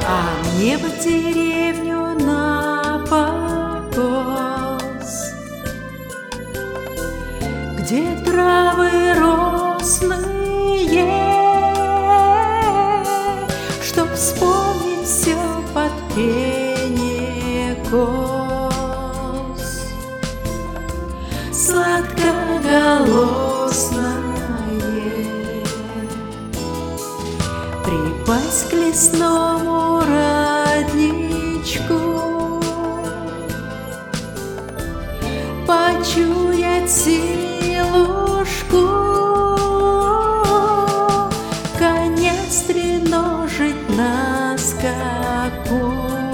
А мне в деревню на покос, где травы росные, чтоб вспомнить все под пение коз. Сладкоголосное припасть к лесному родничку, почуять силушку, коня стреножить на скаку,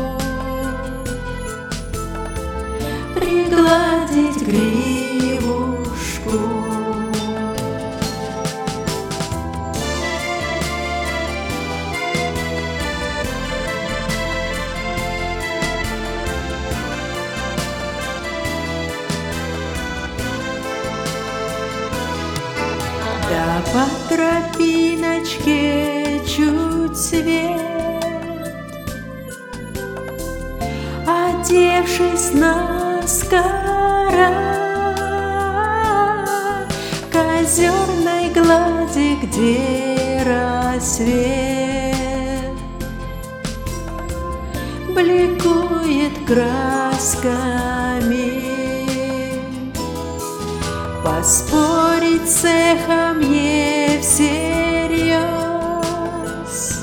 пригладить гривушку. Да по тропиночке чуть свет, одевшись наскоро, к озерной глади, где рассвет бликует красками. Поспорить с эхом не всерьез,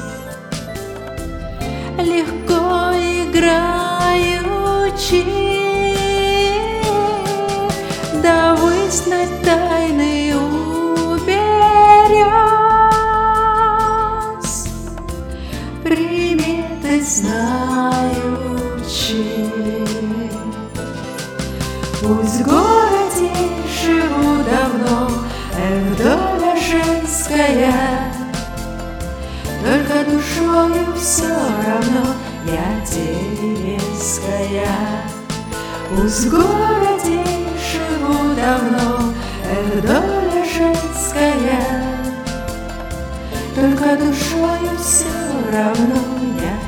легко играючи, да вызнать тайны уберез, приметы знаючи. Пусть в городе живу давно, доля женская, только душою все равно я деревенская. Пусть в городе живу давно, доля женская, только душою все равно я